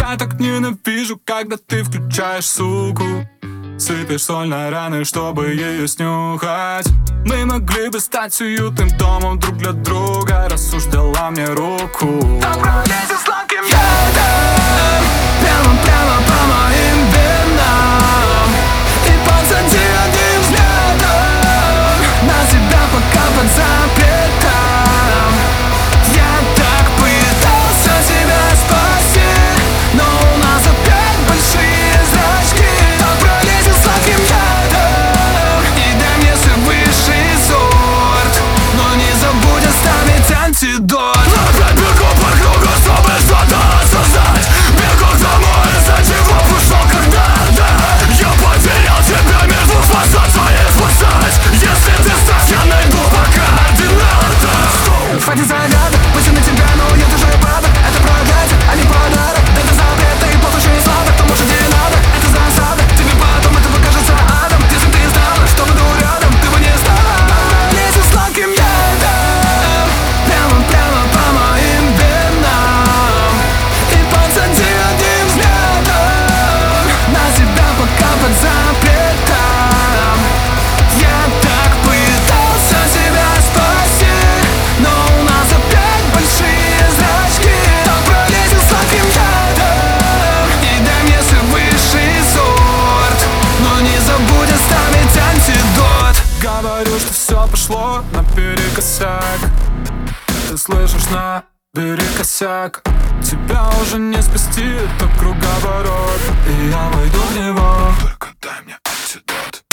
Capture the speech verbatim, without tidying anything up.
Я так ненавижу, когда ты включаешь суку, сыпешь соль на раны, чтобы ее снюхать. Мы могли бы стать уютным домом друг для друга, раз уж дала мне руку. Отправляйся сладким ядом, прямо-прямо по моим венам, и подсади одним взглядом на себя, пока под запретом. Я так пытался тебя спасти, но у нас опять большие зрачки. Отправляйся сладким ядом и дай мне свой высший сорт, но не забудь оставить антидот. Опять бегу по кругу, чтобы что-то осознать. Бегу домой, из-за чего пришел когда-то. Я потерял тебя между фасад своих фасад. Если ты став, я найду по координатам. Хватит загадок, пусть на тебя, но я тоже падок. Это проклятие, а не подарок. Это запрет, ты и плохо, не сладок. То может и надо, это засада. Тебе потом это покажется адом. Если ты знала, что буду рядом, ты бы не стала. Лезь сладким ядом, прямо-прямо по моим венам, и подсади одним взглядом на себя, пока под запретом. Я так пытался тебя спасти, но у нас опять большие зрачки. Отправляйся сладким ядом и дай мне свой высший сорт, но не забудь оставить антидот. Говорю, что все пошло наперекосяк. Ты слышишь, набери косяк. Тебя уже не спасти, это круговорот, и я войду в него. Только дай мне антидот.